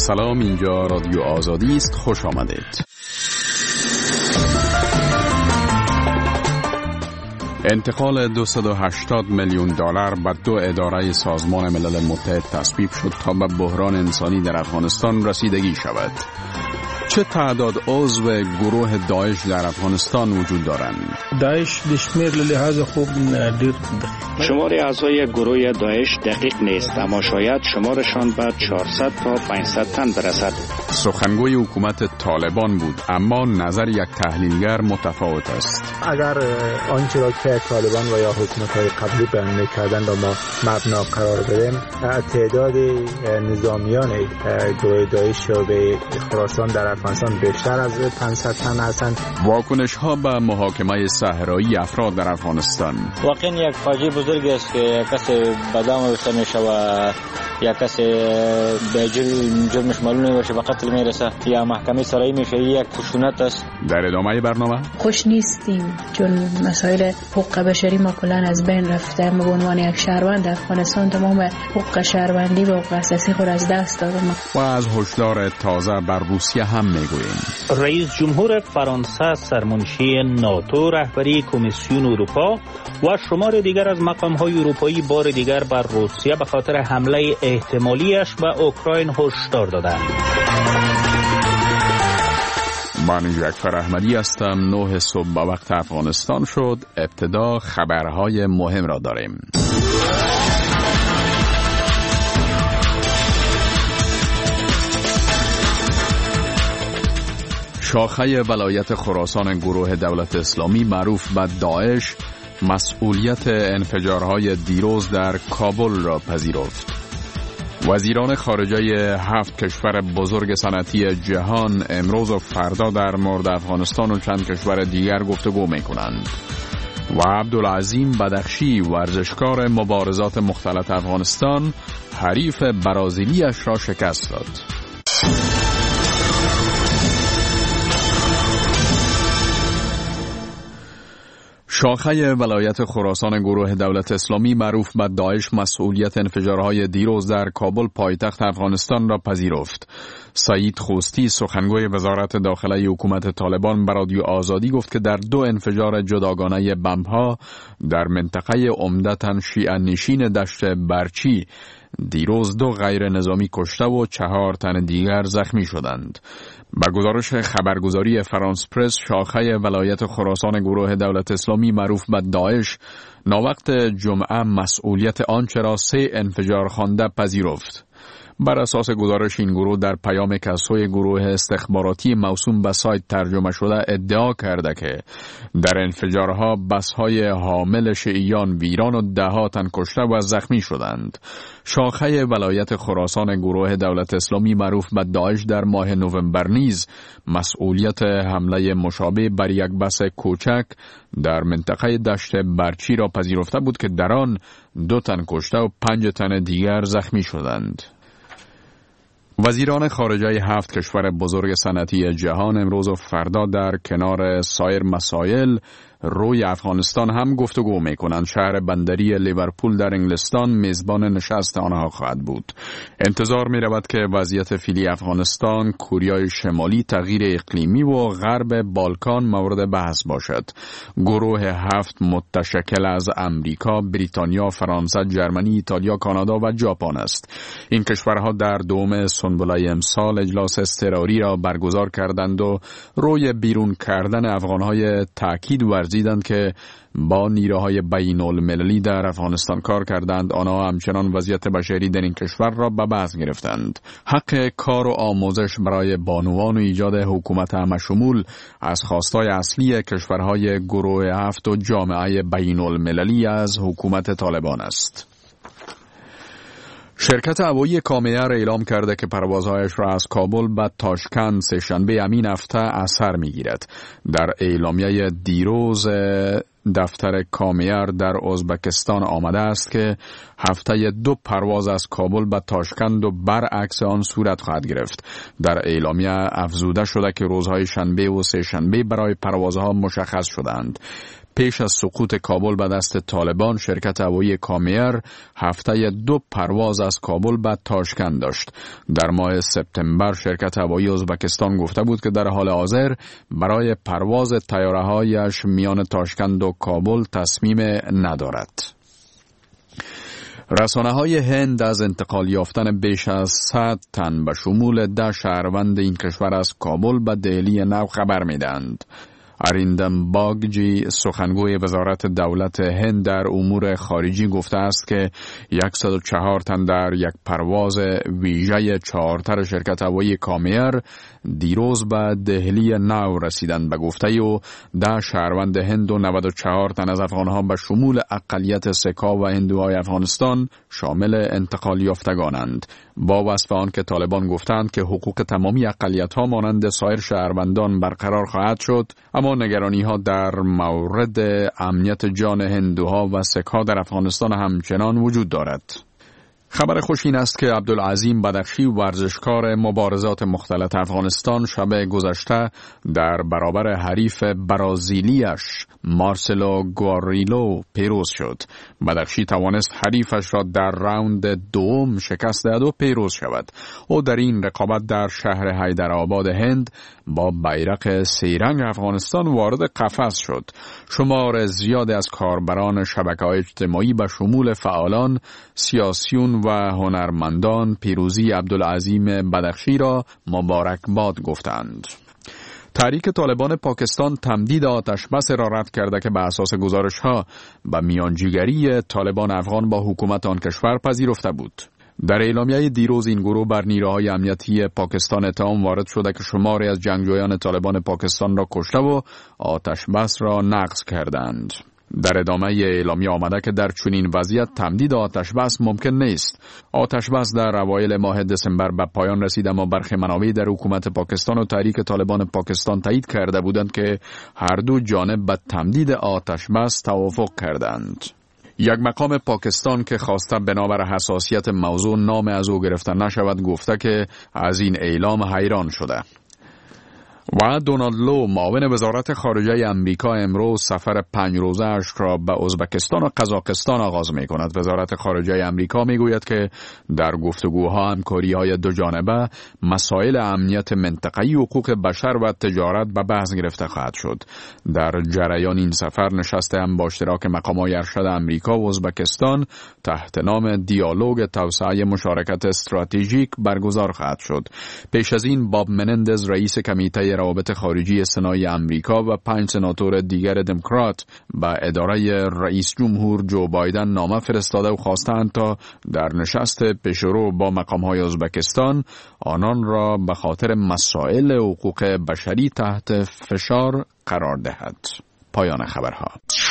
سلام، اینجا رادیو آزادی است. خوش آمدید. انتقال 280 میلیون دلار به 2 اداره سازمان ملل متحد تصویب شد تا به بحران انسانی در افغانستان رسیدگی شود. چه تعداد عضو گروه داعش در افغانستان وجود دارند؟ داعش دشمیر لحاظ خوب دیر. شمار اعضای گروه داعش دقیق نیست، اما شاید شمارشان به 400 تا 500 تن برسد. سخنگوی حکومت طالبان بود، اما نظر یک تحلیلگر متفاوت است. اگر آنچه را که طالبان و یا حکومت‌های قبلی بیان می‌کردند را ما مبنا قرار بدیم، تعداد نظامیان گروه داعش به خراسان در افغانستان بیشتر از 500 تن هستند. واکنش‌ها به محاکمه صحرایی افراد در افغانستان. واقعا یک فاجعه بزرگ است که کسی بدام رسیده میشه و یا کسی به جرمش معلوم نمیشه به قتل میرسه یا محکمه سرایی میشه. یک خشونت است. در ادامه برنامه خوش نیستیم چون مسائل حقوق بشری ما کلان از بین رفته. ما به عنوان یک شهروند افغانستان تمام حقوق شهروندی و حقوق اساسی خود از دست دادیم. و از هشدار تازه بر روسیه هم میگوییم. رئیس جمهور فرانسه سرمنشی ناتو، رهبری کمیسیون اروپا و شمار دیگر از مقام‌های اروپایی بار دیگر بر روسیه به خاطر حمله احتمالیش به اوکراین هشدار دادند. من جعفر احمدی هستم. 9 صبح به وقت افغانستان شد. ابتدا خبرهای مهم را داریم. شاخه ولایت خراسان گروه دولت اسلامی معروف به داعش مسئولیت انفجارهای دیروز در کابل را پذیرفت. وزیران خارجه 7 کشور بزرگ صنعتی جهان امروز و فردا در مورد افغانستان و چند کشور دیگر گفتگو می‌کنند. و عبدالعظیم بدخشی ورزشکار مبارزات مختلط افغانستان حریف برازیلیش را شکست داد. شاخه ولایت خراسان گروه دولت اسلامی معروف به داعش مسئولیت انفجارهای دیروز در کابل پایتخت افغانستان را پذیرفت. سعید خوستی سخنگوی وزارت داخلی حکومت طالبان به رادیو آزادی گفت که در 2 انفجار جداگانه بمب‌ها در منطقه عمدتاً شیعه نشین دشت برچی دیروز 2 غیر نظامی کشته و 4 تن دیگر زخمی شدند. با گزارش خبرگزاری فرانس پرس، شاخه ولایت خراسان گروه دولت اسلامی معروف به داعش ناوقت جمعه مسئولیت آنچه را 3 انفجار خوانده پذیرفت. بر اساس گزارش این گروه در پیام که از سوی گروه استخباراتی موسوم به سایت ترجمه شده ادعا کرده که در انفجارها بس‌های حامل شیعیان ویران و 10 تن کشته و زخمی شدند. شاخه ولایت خراسان گروه دولت اسلامی معروف به داعش در ماه نوامبر نیز مسئولیت حمله مشابه بر یک بس کوچک در منطقه دشت برچی را پذیرفته بود که در آن 2 تن کشته و 5 تن دیگر زخمی شدند. وزیران خارجه 7 کشور بزرگ صنعتی جهان امروز و فردا در کنار سایر مسائل روی افغانستان هم گفتگو می‌کنند. شهر بندری لیورپول در انگلستان میزبان نشست آنها خواهد بود. انتظار می‌رود که وضعیت فعلی افغانستان، کوریای شمالی، تغییر اقلیمی و غرب بالکان مورد بحث باشد. گروه 7 متشکل از امریکا، بریتانیا، فرانسه، جرمنی، ایتالیا، کانادا و ژاپن است. این کشورها در دوم سنبله امسال اجلاس اضطراری را برگزار کردند و روی بیرون کردن افغان‌های تأکید ورزیدند که با نیروهای بین المللی در افغانستان کار کردند. آنها همچنان وضعیت بشری در این کشور را به بحث گرفتند. حق کار و آموزش برای بانوان و ایجاد حکومت همشمول از خواستای اصلی کشورهای گروه 7 و جامعه بین المللی از حکومت طالبان است. شرکت هوایی کامیار اعلام کرده که پروازهایش را از کابل به تاشکند سه‌شنبه همین هفته اثر می‌گیرد. در اعلامیه دیروز دفتر کامیار در ازبکستان آمده است که هفته 2 پرواز از کابل به تاشکند و برعکس آن صورت خواهد گرفت. در اعلامیه افزوده شده که روزهای شنبه و سه‌شنبه برای پروازها مشخص شدند. پیش از سقوط کابل به دست طالبان، شرکت هوایی کامیر هفته 2 پرواز از کابل به تاشکند داشت. در ماه سپتامبر شرکت هوایی ازبکستان گفته بود که در حال حاضر برای پرواز طیاره‌هایش میان تاشکند و کابل تصمیم ندارد. رسانه‌های هند از انتقال یافتن بیش از 100 تن به شمول 10 شهروند این کشور از کابل به دهلی نو خبر می‌دهند. اریندم باگجی، سخنگوی وزارت دولت هند در امور خارجی، گفته است که 104 تن در یک پرواز ویژه چارتر شرکت هوایی کامیر دیروز به دهلی نو رسیدند. به گفته او 10 شهروند هند و 94 تن از افغانها به شمول اقلیت سکا و هندوهای افغانستان شامل انتقال یافتگانند. با وصف آن که طالبان گفتند که حقوق تمامی اقلیت‌ها مانند سایر شهروندان برقرار خواهد شد، اما نگرانی‌ها در مورد امنیت جان هندوها و سک‌ها در افغانستان همچنان وجود دارد. خبر خوش این است که عبدالعظیم بدخشی، ورزشکار مبارزات مختلط افغانستان، شب گذشته در برابر حریف برازیلیش مارسلو گواریلو پیروز شد. بدخشی توانست حریفش را در راوند دوم شکست دهد و پیروز شود. او در این رقابت در شهر حیدرآباد هند با بیرق سه‌رنگ افغانستان وارد قفس شد. شمار زیادی از کاربران شبکه‌های اجتماعی به شمول فعالان، سیاسیون و هنرمندان پیروزی عبدالعظیم بدخشی را مبارکباد گفتند. تحریک طالبان پاکستان تمدید آتش بس را رد کرده که به اساس گزارش‌ها به میانجیگری طالبان افغان با حکومت آن کشور پذیرفته بود. در اعلامیه دیروز این گروه بر نیروهای امنیتی پاکستان اتهام وارد شده که شماری از جنگجویان طالبان پاکستان را کشته و آتش بس را نقض کردند. در ادامه اعلامیه آمده که در چنین وضعیت تمدید آتش بس ممکن نیست. آتش بس در اوایل ماه دسامبر به پایان رسید، اما برخی منابع در حکومت پاکستان و تحریک طالبان پاکستان تایید کرده بودند که هر دو جانب به تمدید آتش بس توافق کردند. یک مقام پاکستان که خواسته بنابر حساسیت موضوع نام از او گرفته نشود گفته که از این اعلام حیران شده. و دونالد لو، معاون وزارت خارجه امریکا، امروز سفر 5 روزه اش را به ازبکستان و قزاقستان آغاز می کند. وزارت خارجه امریکا می گوید که در گفتگوها همکاری‌های دو جانبه مسائل امنیت منطقه‌ای، حقوق بشر و تجارت به بحث گرفته خواهد شد. در جریان این سفر نشست هم با اشتراک مقام‌های ارشد امریکا و ازبکستان تحت نام دیالوگ توسعه مشارکت استراتژیک برگزار خواهد شد. پیش از این باب منندز، رئیس کمیته روابط خارجی سنای امریکا و 5 سناتور دیگر دموکرات به اداره رئیس جمهور جو بایدن نامه فرستاده و خواستند تا در نشست پیشرو با مقام‌های ازبکستان آنان را به خاطر مسائل حقوق بشری تحت فشار قرار دهد. پایان خبرها.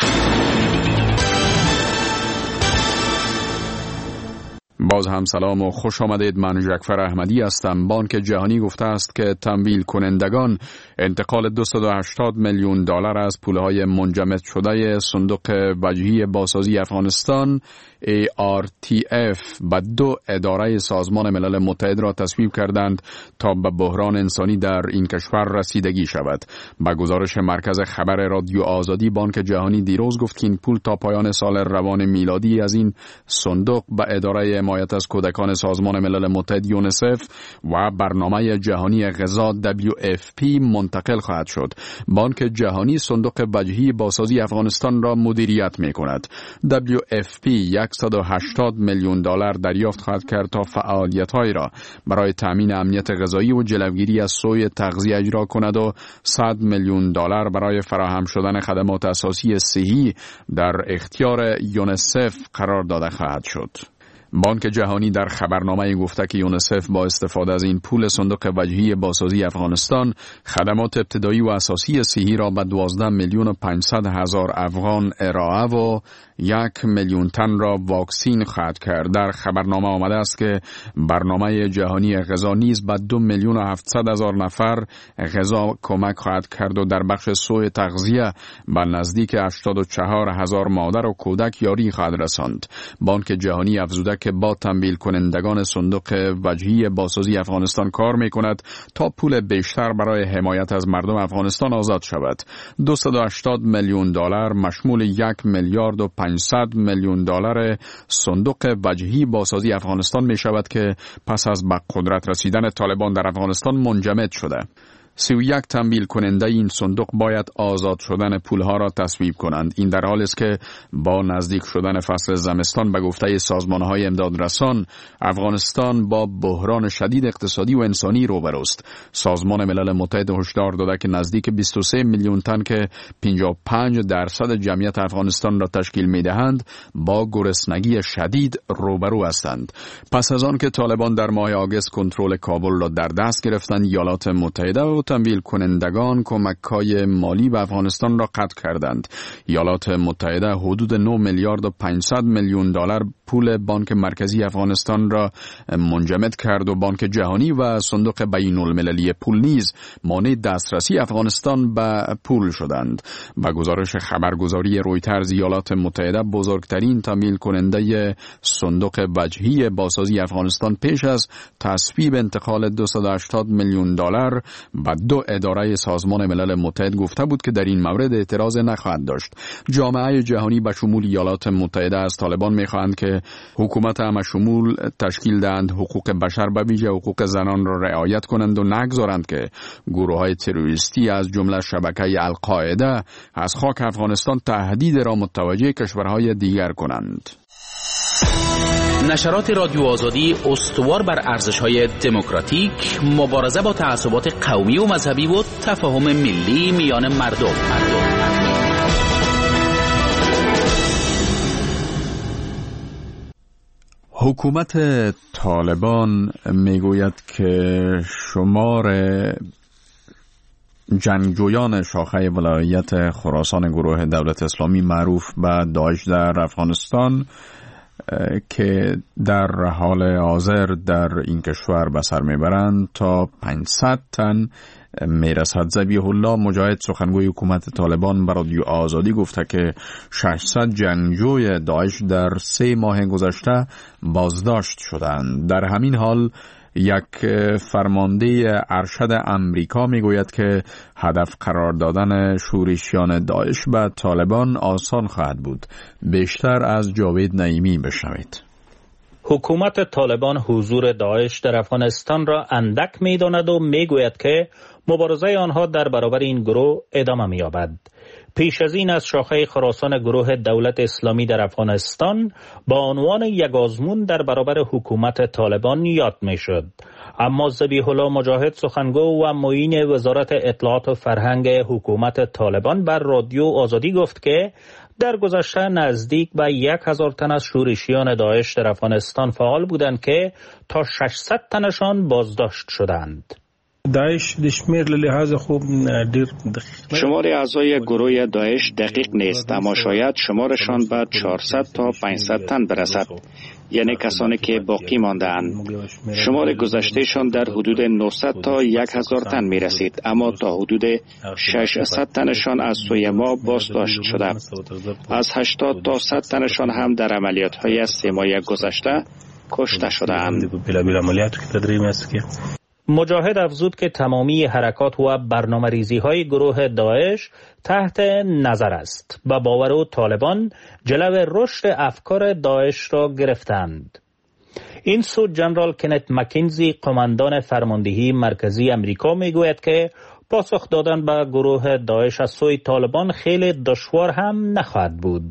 باز هم سلام و خوش آمدید. من جعفر احمدی هستم. بانک جهانی گفته است که تمویل کنندگان انتقال $280 میلیون از پولهای منجمد شده صندوق وجهی بازسازی افغانستان ARTF به 2 اداره سازمان ملل متحد را تصویب کردند تا به بحران انسانی در این کشور رسیدگی شود. با گزارش مرکز خبر رادیو آزادی، بانک جهانی دیروز گفت که این پول تا پایان سال روان میلادی از این صندوق به اداره حمایت از کودکان سازمان ملل متحد یونیسف و برنامه جهانی غذا WFP منتقل خواهد شد. بانک جهانی صندوق وجهی بازسازی افغانستان را مدیریت می کند. WFP $180 میلیون دریافت خواهد کرد تا فعالیت‌های را برای تامین امنیت غذایی و جلوگیری از سوء تغذیه اجرا کند و $100 میلیون برای فراهم شدن خدمات اساسی صحی در اختیار یونیسف قرار داده خواهد شد. بانک جهانی در خبرنامه گفته که یونیسف با استفاده از این پول صندوق وجهی بازسازی افغانستان خدمات ابتدایی و اساسی صحی را به 12,500,000 افغان ارائه و 1 میلیون تن را واکسین خواهد کرد. در خبرنامه آمده است که برنامه جهانی غذا نیز به 2,700,000 نفر غذا کمک خواهد کرد و در بخش سوء تغذیه به نزدیک 84,000 مادر و کودک یاری خواهد رساند. بانک جهانی افزوده که با تمویل کنندگان صندوق وجهی بازسازی افغانستان کار می‌کند تا پول بیشتر برای حمایت از مردم افغانستان آزاد شود. 280 میلیون دلار مشمول 1 میلیارد و 500 میلیون دلار صندوق وجهی بازسازی افغانستان می شود که پس از به قدرت رسیدن طالبان در افغانستان منجمد شده. 31 تمویل کننده این صندوق باید آزاد شدن پولها را تصویب کنند. این در حالی است که با نزدیک شدن فصل زمستان به گفته سازمان‌های امدادرسان افغانستان با بحران شدید اقتصادی و انسانی روبروست. سازمان ملل متحد هشدار داده که نزدیک 23 میلیون تن که 55% جمعیت افغانستان را تشکیل می‌دهند با گرسنگی شدید روبرو هستند. پس از آن که طالبان در ماه آگوست کنترل کابل را در دست گرفتند، ایالات متحده و تمویل کنندگان کمک‌های مالی به افغانستان را قطع کردند. ایالات متحده حدود 9 میلیارد و 500 میلیون دلار پول بانک مرکزی افغانستان را منجمد کرد و بانک جهانی و صندوق بین‌المللی پول نیز مانع دسترسی افغانستان به پول شدند. با گزارش خبرگزاری رویترز، ایالات متحده بزرگترین تمویل کننده صندوق وجهی بازسازی افغانستان پیش از تصویب انتقال 280 میلیون دلار به 2 اداره سازمان ملل متحد گفته بود که در این مورد اعتراض نخواهد داشت. جامعه جهانی به شمول ایالات متحده از طالبان می‌خواهند که حکومت همشمول تشکیل دهند، حقوق بشر به ویژه حقوق زنان را رعایت کنند و نگذارند که گروه‌های تروریستی از جمله شبکه القاعده از خاک افغانستان تهدید را متوجه کشورهای دیگر کنند. نشرات رادیو آزادی استوار بر ارزش‌های دموکراتیک، مبارزه با تعصبات قومی و مذهبی و تفاهم ملی میان مردم. حکومت طالبان میگوید که شمار جنگجویان شاخه ولایت خراسان گروه دولت اسلامی معروف به داعش در افغانستان که در حال حاضر در این کشور به سر میبرند تا 500 تن میرسد. ذبیح الله مجاهد سخنگوی حکومت طالبان به رادیو آزادی گفته که 600 جنگجوی داعش در 3 ماه گذشته بازداشت شدند. در همین حال یک فرمانده ارشد امریکا میگوید که هدف قرار دادن شورشیان داعش به طالبان آسان خواهد بود. بیشتر از جاوید نعیمی بشنوید. حکومت طالبان حضور داعش در افغانستان را اندک می‌داند و میگوید که مبارزه آنها در برابر این گروه ادامه می‌یابد. پیش از این از شاخه خراسان گروه دولت اسلامی در افغانستان با عنوان یک آزمون در برابر حکومت طالبان یاد می‌شد. اما ذبیح الله مجاهد سخنگو و معین وزارت اطلاعات و فرهنگ حکومت طالبان بر رادیو آزادی گفت که در گذشته نزدیک به 1000 تن از شورشیان داعش در افغانستان فعال بودند که تا 600 تنشان بازداشت شدند. داعش د شمیر له لحاظ خوب ډیر شمار اعضای گروه داعش دقیق نیست، اما شاید شمارشان به 400 تا 500 تن برسد، یعنی کسانی که باقی مانده‌اند. شمار گذشتهشان در حدود 900 تا 1000 تن می رسید، اما تا حدود 600 تنشان از سوی ما بازداشت شده. از 80 تا 100 تنشان هم در عملیات‌های 3 ماه گذشته کشته شده‌اند. مجاهد افزود که تمامی حرکات و برنامه‌ریزی های گروه داعش تحت نظر است و باور او طالبان جلو رشد افکار داعش را گرفتند. این سو جنرال کنت مکینزی قماندان فرماندهی مرکزی امریکا میگوید که پاسخ دادن به گروه داعش از سوی طالبان خیلی دشوار هم نخواهد بود.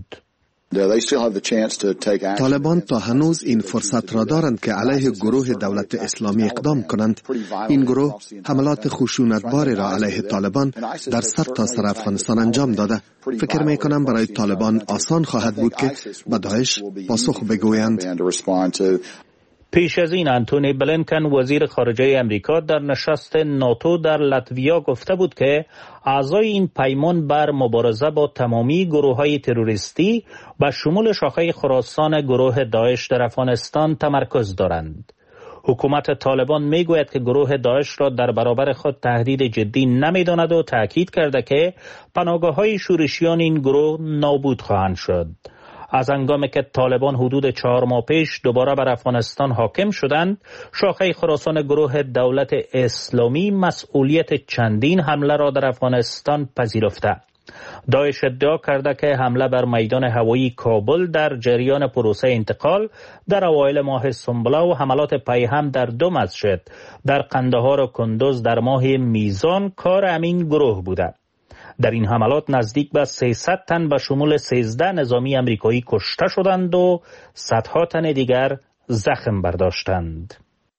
طالبان تا هنوز این فرصت را دارند که علیه گروه دولت اسلامی اقدام کنند. این گروه حملات خشونتباری را علیه طالبان در سرتاسر افغانستان انجام داده. فکر می کنم برای طالبان آسان خواهد بود که به داعش پاسخ بگویند. پیش از این انتونی بلینکن وزیر خارجه امریکا در نشست ناتو در لاتویا گفته بود که اعضای این پیمان بر مبارزه با تمامی گروه‌های تروریستی و شمول شاخه خراسان گروه داعش در افغانستان تمرکز دارند. حکومت طالبان میگوید که گروه داعش را در برابر خود تهدید جدی نمی‌داند و تاکید کرده که پناهگاه‌های شورشیان این گروه نابود خواهند شد. از هنگامی که طالبان حدود 4 ماه پیش دوباره بر افغانستان حاکم شدند، شاخه خراسان گروه دولت اسلامی مسئولیت چندین حمله را در افغانستان پذیرفته. داعش ادعا کرده که حمله بر میدان هوایی کابل در جریان پروسه انتقال در اوایل ماه سنبله و حملات پیهم در 2 مسجد در قندهار و کندوز در ماه میزان کار همین گروه بوده. در این حملات نزدیک به 300 تن به شمول 13 نظامی امریکایی کشته شدند و صدها تن دیگر زخم برداشتند.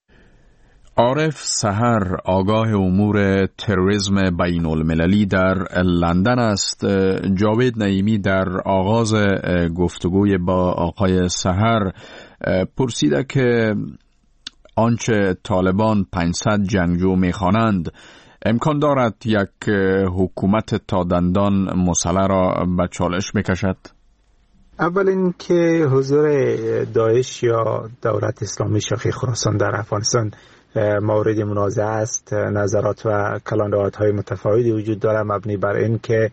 عارف سحر آگاه امور تروریسم بین المللی در لندن است. جاوید نعیمی در آغاز گفتگوی با آقای سحر پرسیده که آنچه طالبان 500 جنگجو می‌خوانند امکان دارد یک حکومت تا دندان مسلح را به چالش میکشد؟ اول این که حضور داعش یا دولت اسلامی شاخه خراسان در افغانستان مورد منازعه است. نظرات و کلانده‌های متفاوتی وجود دارد مبنی بر این که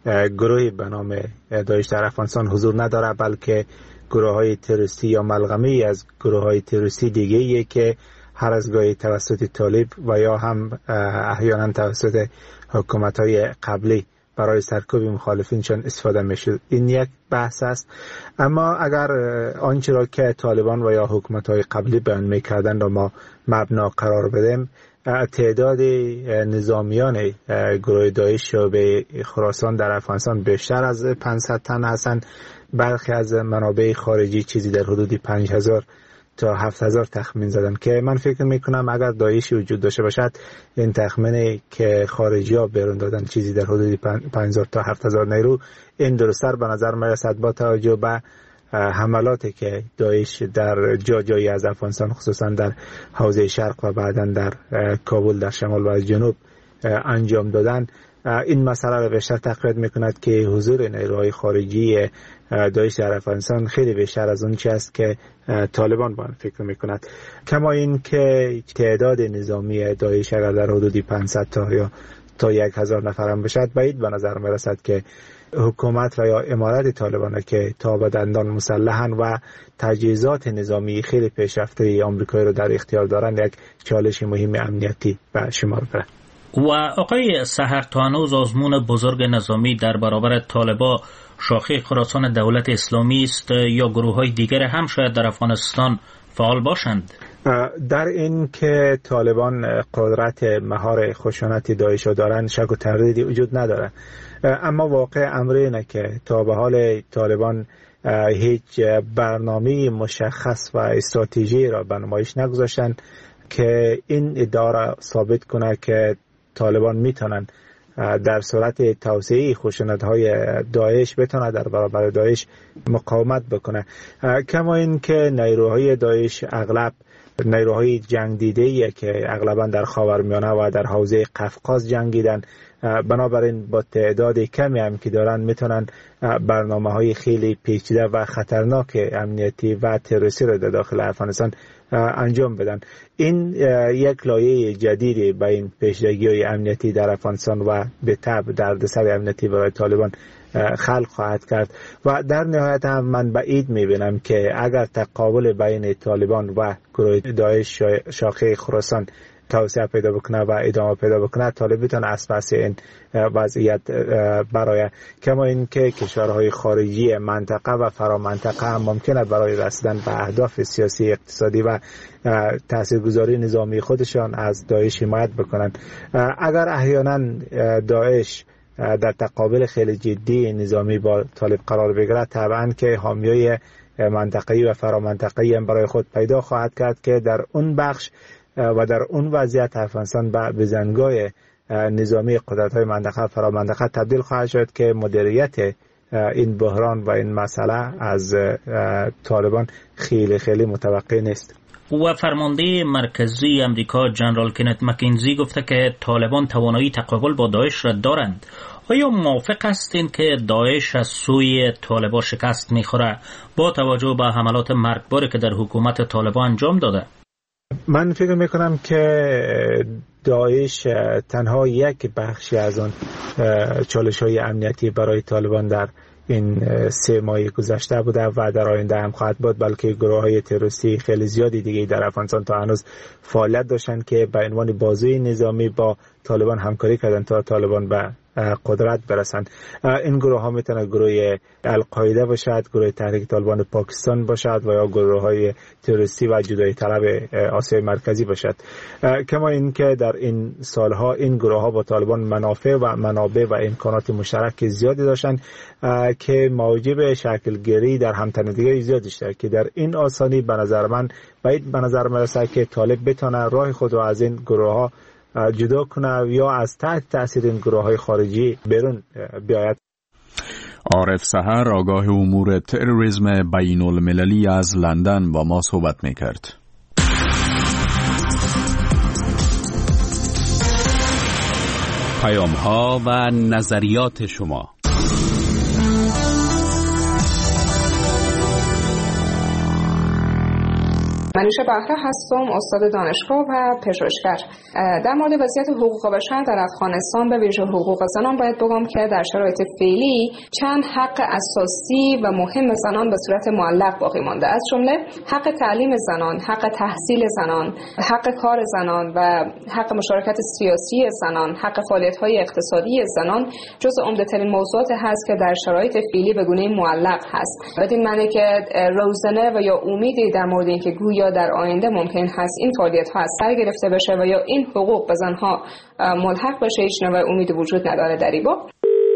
گروهی به نام داعش در افغانستان حضور ندارد، بلکه گروه‌های تروریستی یا ملغمه‌ای از گروه‌های تروریستی دیگه‌ای که هر از گاهی توسط طالب و یا هم احیانا توسط حکومت‌های قبلی برای سرکوب مخالفینشان استفاده می‌شد. این یک بحث است. اما اگر آنچه را که طالبان و یا حکومت‌های قبلی بیان می‌کردند ما مبنا قرار بدیم، تعداد نظامیان گروه داعش به خراسان در افغانستان بیشتر از 500 تن هستند. برخی از منابع خارجی چیزی در حدود 5000 تا 7000 تخمین زدن که من فکر میکنم اگر داعشی وجود داشته باشد این تخمینی که خارجی ها بیرون دادن چیزی در حدود 5000 تا 7000 نیرو این درست‌تر به نظر میرسد با توجه به حملاتی که داعش در جایی از افغانستان خصوصا در حوزه شرق و بعداً در کابل در شمال و جنوب انجام دادن. این مسئله را بیشتر تقویت میکند که حضور نیروهای خارجی داعش در افغانستان خیلی بیشتر از اون چیزی است که طالبان با آن فکر میکند. کما این که تعداد نظامی داعش اگر در حدود 500 تا یا تا 1000 نفر هم باشد، بعید به نظر میرسد که حکومت و یا امارت طالبان که تا به دندان مسلحن و تجهیزات نظامی خیلی پیشرفته آمریکایی رو در اختیار دارند یک چالش مهم امنیتی به شمار برند. و آقای سحر، تا هنوز آزمون بزرگ نظامی در برابر طالبان شاخه خراسان دولت اسلامی است یا گروه‌های دیگر هم شاید در افغانستان فعال باشند؟ در این که طالبان قدرت مهار خشونت داعش را دارند شک و تردیدی وجود ندارد، اما واقع امر اینه که تا به حال طالبان هیچ برنامه مشخص و استراتژی را به نمایش نگذاشتند که این ادعا را ثابت کنه که طالبان میتونن در صورت توسعه خشونت‌های داعش بتونه در برابر داعش مقاومت بکنه. کما این که نیروهای داعش اغلب نیروهای جنگ دیده‌ای که اغلبا در خاورمیانه و در حوزه قفقاز جنگیدن، بنابراین با تعداد کمی هم که دارن میتونن برنامه‌های خیلی پیچیده و خطرناک امنیتی و تروریستی را در داخل افغانستان انجام بدن. این یک لایه جدیدی به این پیشروی‌های امنیتی در افغانستان و به تبع دردسر امنیتی برای طالبان خلق خواهد کرد و در نهایت هم من بعید میبینم که اگر تقابل بین طالبان و گروه داعش شاخه خراسان توسعه پیدا بکنه و ادامه پیدا بکنه، طالب بتونه از پس این وضعیت برای کما این که کشورهای خارجی منطقه و فرامنطقه هم ممکنه برای رسیدن به اهداف سیاسی، اقتصادی و تاثیرگذاری نظامی خودشان از داعش حمایت بکنن. اگر احیانا داعش در تقابل خیلی جدی نظامی با طالب قرار بگیرد، طبعا که حامیای منطقه‌ای و فرامنطقه‌ای هم برای خود پیدا خواهد کرد که در اون بخش و در اون وضعیت افغانستان به بزنگاه نظامی قدرت‌های منطقه فرامنطقه تبدیل خواهد شد که مدیریت این بحران و این مسئله از طالبان خیلی متوقع نیست. و فرمانده مرکزی امریکا جنرال کنت مکینزی گفته که طالبان توانایی تقابل با داعش را دارند. آیا موافق هستین که داعش از سوی طالبان شکست میخوره با توجه به حملات مرگباری که در حکومت طالبان انجام داده؟ من فکر میکنم که داعش تنها یک بخشی از آن چالش‌های امنیتی برای طالبان در این 3 ماه گذشته بوده و در آینده هم خواهد بود، بلکه گروه‌های تروریستی خیلی زیادی دیگه در افغانستان تا هنوز فعالیت داشتن که به عنوان بازوی نظامی با طالبان همکاری کردن تا طالبان به قدرت برسند. این گروه ها میتونه گروه القاعده باشد، گروه تحریک طالبان پاکستان باشد و یا گروه های تروریستی و جدایی طلب آسیای مرکزی باشد. کما اینکه در این سالها این گروه ها با طالبان منافع و منابع و امکانات مشترک زیادی داشتن که موجب شکلگیری در همتنیدگی زیادی شده که در این آسانی به نظر من میرسه که طالب بتونه راه خود را از این گروه ها جدا کنه یا از تحت تاثیر این گروه‌های خارجی بیرون بیاید. عارف سحر آگاه امور تروریسم بین المللی از لندن با ما صحبت می‌کرد. پیام‌ها و نظریات شما. منیشه بهره هستم، استاد دانشگاه و پژوهشگر. در مورد وضعیت حقوق بشر در افغانستان به ویژه حقوق زنان باید بگم که در شرایط فعلی چند حق اساسی و مهم زنان به صورت معلق باقی مانده، از جمله حق تعلیم زنان، حق تحصیل زنان، حق کار زنان و حق مشارکت سیاسی زنان، حق فعالیت‌های اقتصادی زنان جزو عمده‌ترین موضوعات هست که در شرایط فعلی به گونه معلق هست. بدین معنی که روزنه و یا امیدی در مورد اینکه گویا در آینده ممکن هست این فعالیت‌ها از سر گرفته بشه و یا این حقوق به زنها ملحق بشه هیچ نوع امیدی وجود نداره در این باب.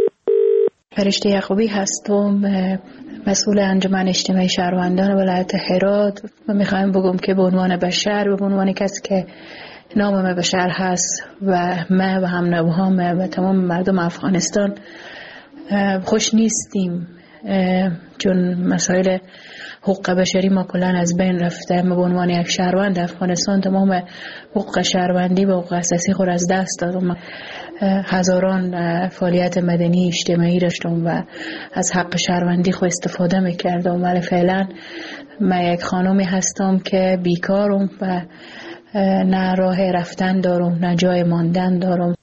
فرشته یعقوبی هستم، مسئول انجمن اجتماعی شهروندان ولایت هرات و میخوایم بگم که به عنوان بشر به عنوان کسی که نام بشر هست و ما و هم نوهام و تمام مردم افغانستان خوش نیستیم، چون مسائل حقوق بشری ما کلان از بین رفته. ما به عنوان یک شهروند افغانستان تمام حقوق شهروندی و حقوق اساسی خود از دست دادم. هزاران فعالیت مدنی اجتماعی داشتم و از حق شهروندی خود استفاده میکردم، ولی فعلا من یک خانمی هستم که بیکارم و نه راه رفتن دارم نه جای ماندن دارم.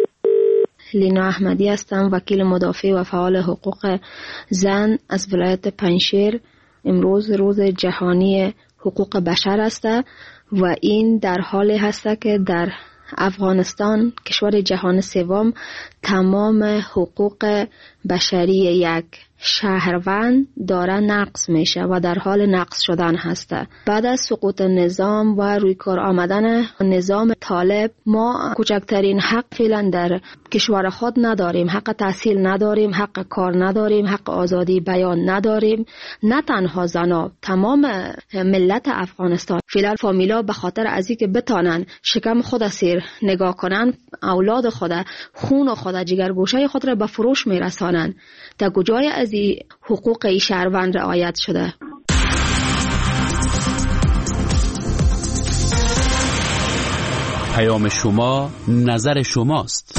لینا احمدی هستم، وکیل مدافع و فعال حقوق زن از ولایت پنجشیر. امروز روز جهانی حقوق بشر است و این در حالی هست که در افغانستان کشور جهان سوم تمام حقوق بشری یک شهروند داره نقض میشه و در حال نقض شدن هست. بعد از سقوط نظام و روی کار آمدن نظام طالب ما کوچکترین حق فعلا در کشور خود نداریم. حق تحصیل نداریم، حق کار نداریم، حق آزادی بیان نداریم. نه تنها زنا، تمام ملت افغانستان فعلا فامیلا به خاطر از اینکه بتانن شکم خود سیر نگاه کنن، اولاد خود، خون خود، جگرگوشه خود را به فروش میرسانن. تا کجای از این حقوق شهروند رعایت شده؟ پیام شما، نظر شماست.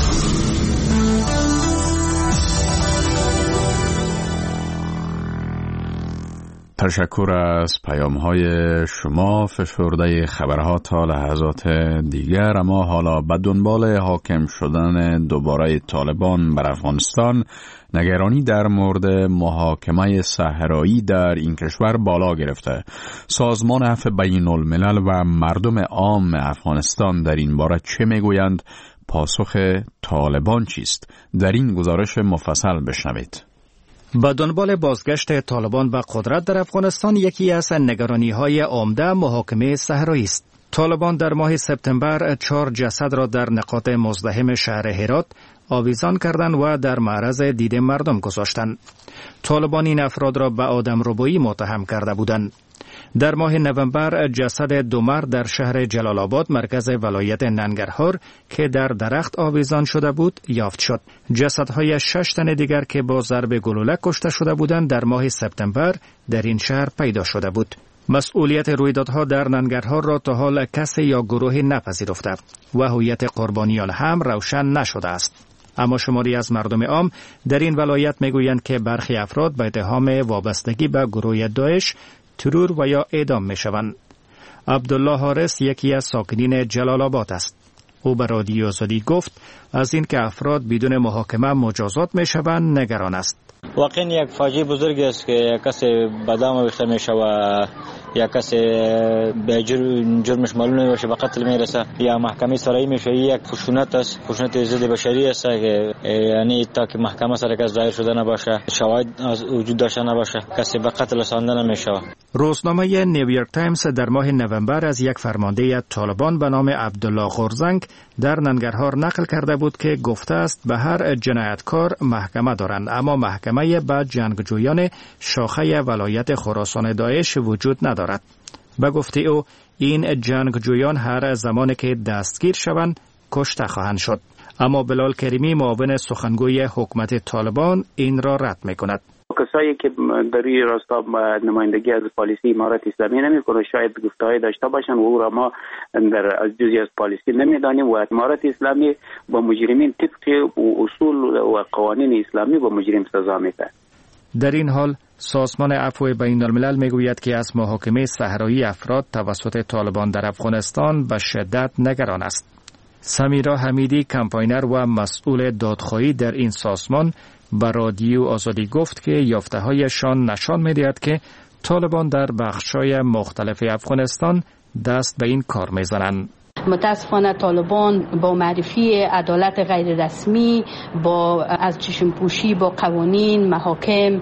تشکر از پیام‌های شما. فشرده خبرها تا لحظات دیگر. اما حالا به دنبال حاکم شدن دوباره طالبان بر افغانستان، نگرانی در مورد محاکمه صحرایی در این کشور بالا گرفته. سازمان عفو بین الملل و مردم عام افغانستان در این باره چه میگویند؟ پاسخ طالبان چیست؟ در این گزارش مفصل بشنوید. با دنبال بازگشت طالبان به قدرت در افغانستان یکی از نگرانی‌های عمده محاکمه صحرایی است. طالبان در ماه سپتامبر 4 جسد را در نقاط مزدحم شهر هرات آویزان کردند و در معرض دید مردم گذاشتند. طالبان این افراد را به آدمربایی متهم کرده بودند. در ماه نوامبر جسد 2 مرد در شهر جلال آباد مرکز ولایت ننگرهار که در درخت آویزان شده بود یافت شد. جسدهای 6 تن دیگر که با ضرب گلوله کشته شده بودند در ماه سپتامبر در این شهر پیدا شده بود. مسئولیت رویدادها در ننگرهار را تا حال کسی یا گروهی نپذیرفته و هویت قربانیان هم روشن نشده است. اما شماری از مردم عام در این ولایت میگویند که برخی افراد به اتهام وابستگی به گروه داعش ترور و یا اعدام میشوند. عبدالله حارس یکی از ساکنین جلال آباد است. او به رادیو آزادی گفت از این که افراد بدون محاکمه مجازات میشوند نگران است. واقعا یک فاجعه بزرگی است که کسی به دام ریخته میشه و یا کسی به جرمش معلوم نمیشه به قتل میرسه یا محکمه سرایی میشه. یک خشونت است، خشونت ضد بشری است که یعنی تا که محکمه سر کس ظاهر شده نباشه، شواهد وجود داشته نباشه، کسی به قتل رسانده نمیشه. روزنامه نیویورک تایمز در ماه نوامبر از یک فرمانده طالبان به نام عبدالله غورزنگ در ننگرهار نقل کرده بود که گفته است به هر جنایتکار محکمه دارند، اما محکمه به جنگجویان شاخه ولایت خراسان داعش وجود ندارد. به گفته او این جنگجویان هر زمانی که دستگیر شوند کشته خواهند شد. اما بلال کریمی معاون سخنگوی حکومت طالبان این را رد می‌کند. کسایی که در این راستا نمایندگی از پالیسی امارت اسلامی نمی‌کنه شاید گفته‌ای داشته باشند و او را ما در از جزئی از پالیسی نمی‌دانیم و امارت اسلامی با مجرمین طبق اصول و قوانین اسلامی با مجرم سزا میده. در این حال سازمان عفو بین الملل میگوید که از محاکمه صحرایی افراد توسط طالبان در افغانستان به شدت نگران است. سمیرا حمیدی کمپاینر و مسئول دادخواهی در این سازمان به رادیو آزادی گفت که یافته‌هایشان نشان می‌دهد که طالبان در بخش‌های مختلف افغانستان دست به این کار می‌زنند. متاسفانه طالبان با معرفی عدالت غیر رسمی، با از چشم پوشی با قوانین، محاکم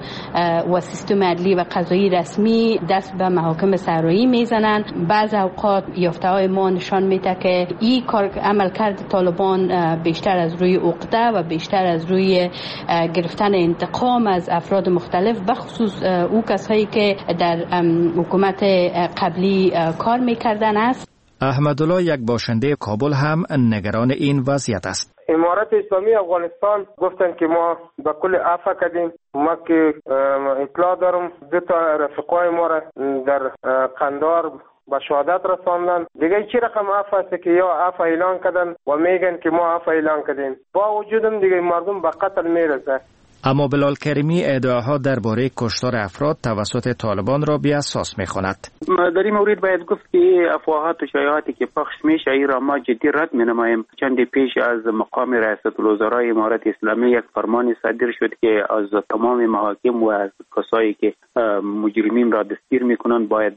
و سیستم عدلی و قضایی رسمی دست به محاکم صحرایی میزنند. بعض اوقات یافته‌های ما نشان میده که این کار عملکرد طالبان بیشتر از روی عقده و بیشتر از روی گرفتن انتقام از افراد مختلف، بخصوص او کسایی که در حکومت قبلی کار میکردن است. احمدالله یک باشنده کابل هم نگران این وضعیت است. امارت اسلامی افغانستان گفتن که ما به کل عفو کردیم. ما که اطلاع دارم دو تا رفقای ما را در قندار به شهادت رساندن. دیگه چی رقم عفو است که یا عفو اعلان کردن و میگن که ما عفو اعلان کردیم، با وجودم دیگه مردم به قتل میرسه. اما بلال کریمی ادعاها درباره کشتار افراد توسط طالبان را بی اساس می‌خواند. در این مورد باید گفت که افواهات و شایعاتی که پخش میشه این را ما جدی رد می‌نماییم. چند پیش از مقام رئاسة الوزراء امارت اسلامی یک فرمان صادر شد که از تمام محاکم و از کسایی که مجرمین را دستگیر می‌کنند باید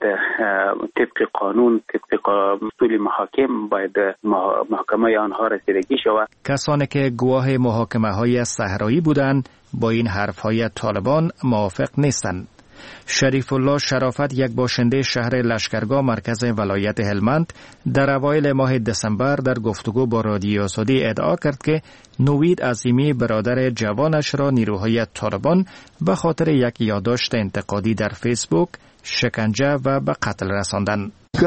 طبق قانون، طبق اصول محاکم باید محاکمه آنها رسیدگی شود. کسانی که گواه محاکمه‌های صحرایی بودند با این حرفهای طالبان موافق نیستند. شریف الله شرافت یک باشنده شهر لشکرگاه مرکز ولایت هلمند در اوایل ماه دسامبر در گفتگو با رادیو آزادی ادعا کرد که نوید عظیمی برادر جوانش را نیروهای طالبان به خاطر یک یادداشت انتقادی در فیسبوک شکنجه و به قتل رساندند.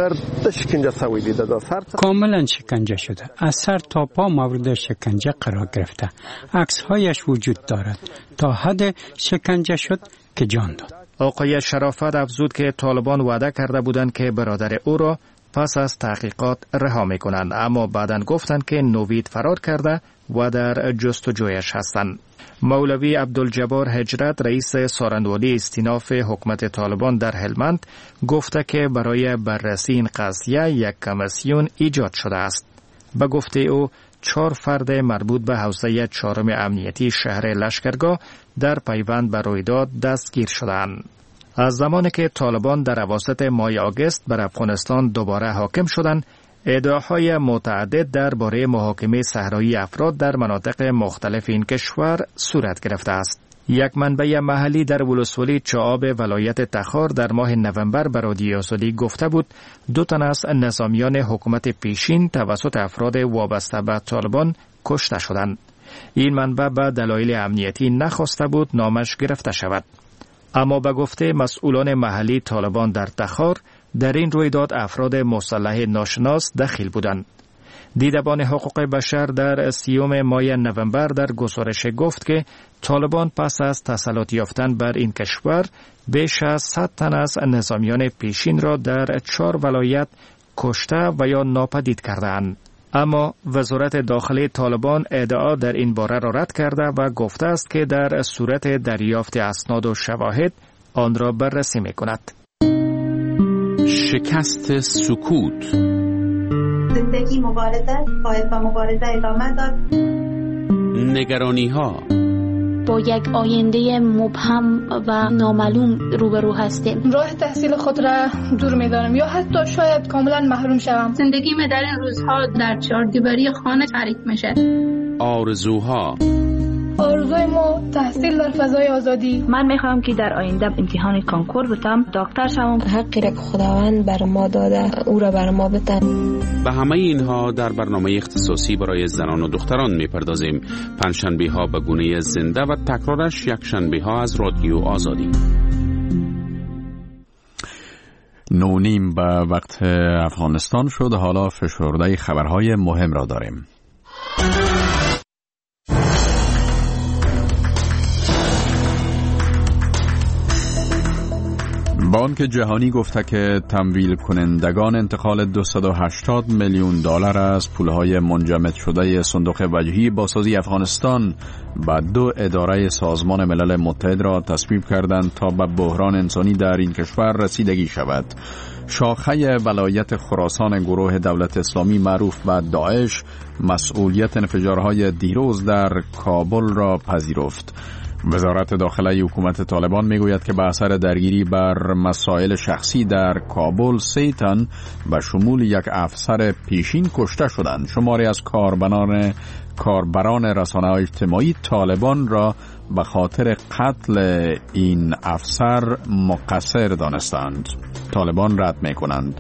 کاملا شکنجه شده، از سر تا پا مورد شکنجه قرار گرفته. عکس‌هایش وجود دارد. تا حد شکنجه شد که جان داد. آقای شرافت افزود که طالبان وعده کرده بودند که برادر او را پس از تحقیقات رها می‌کنند، اما بعداً گفتند که نوید فرار کرده و در جستجویش هستند. مولوی عبدالجبار هجرت رئیس سارندولی استیناف حکومت طالبان در هلمند گفته که برای بررسی این قضیه یک کمیسیون ایجاد شده است. به گفته او 4 فرد مربوط به حوزه 4 امنیتی شهر لشکرگاه در پیوند به رویداد دستگیر شدند. از زمانی که طالبان در اواسط ماه آگوست بر افغانستان دوباره حاکم شدند، ادعاهای متعدد درباره محاکمه صحرایی افراد در مناطق مختلف این کشور صورت گرفته است. یک منبع محلی در ولسوالی چعاب ولایت تخار در ماه نوامبر به رادیو آزادی گفته بود 2 تن از نظامیان حکومت پیشین توسط افراد وابسته به طالبان کشته شدند. این منبع به دلایل امنیتی نخواسته بود نامش گرفته شود. اما به گفته مسئولان محلی طالبان در تخار در این رویداد افراد مسلح ناشناس دخیل بودند. دیدبان حقوق بشر در 30 ماه نوامبر در گزارش گفت که طالبان پس از تسلط یافتن بر این کشور بیش از 100 تن از نظامیان پیشین را در 4 ولایت کشته و یا ناپدید کردند. اما وزارت داخلی طالبان ادعا در این باره را رد کرده و گفته است که در صورت دریافت اسناد و شواهد آن را بررسی می‌کند. شکست سکوت. زندگی مبارزه باید با مبارزه ادامه داد. نگرانی ها. با یک آینده مبهم و نامعلوم روبرو هستیم. راه تحصیل خود را دور می‌دارم یا حتی شاید کاملا محروم شوم. زندگیم در این روزها در 4 دیواری خانه تعریف میشه. آرزوها. آرزوی ما تحصیل در فضای آزادی. من میخوام که در آینده امتحان کانکور بتم، دکتر شوم. حقی را که خداوند بر ما داده او را بر ما بده. به همه اینها در برنامه اختصاصی برای زنان و دختران میپردازیم. پنجشنبه ها به گونه زنده و تکرارش یکشنبه ها از رادیو آزادی. 9:30 به وقت افغانستان شد. حالا فشرده خبرهای مهم را داریم. بانک جهانی گفته که تمویل کنندگان انتقال 280 میلیون دلار از پولهای منجمد شده صندوق وجهی بازسازی افغانستان به 2 اداره سازمان ملل متحد را تصویب کردند تا به بحران انسانی در این کشور رسیدگی شود. شاخه ولایت خراسان گروه دولت اسلامی معروف به داعش مسئولیت انفجارهای دیروز در کابل را پذیرفت. وزارت داخلی حکومت طالبان میگوید که به اثر درگیری بر مسائل شخصی در کابل 3 تن به شمول یک افسر پیشین کشته شدند. شماری از کاربران رسانه‌های اجتماعی طالبان را به خاطر قتل این افسر مقصر دانستند. طالبان رد میکنند.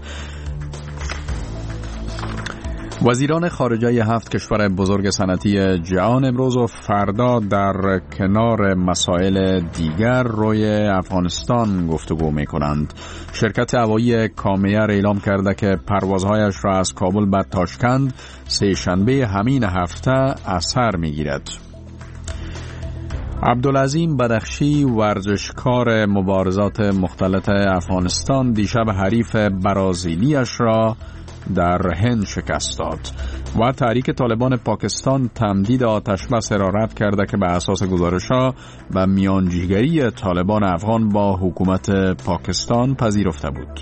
وزیران خارجه 7 کشور بزرگ صنعتی جهان امروز و فردا در کنار مسائل دیگر روی افغانستان گفتگو می کنند. شرکت هوایی کامیر اعلام کرده که پروازهایش را از کابل به تاشکند سه شنبه همین هفته اثر می گیرد. عبدالعظیم بدخشی ورزشکار مبارزات مختلط افغانستان دیشب حریف برازیلیش را در هند شکست داد و تحریک طالبان پاکستان تمدید آتش بس را رد کرده که به اساس گزارش‌ها و میانجیگری طالبان افغان با حکومت پاکستان پذیرفته بود.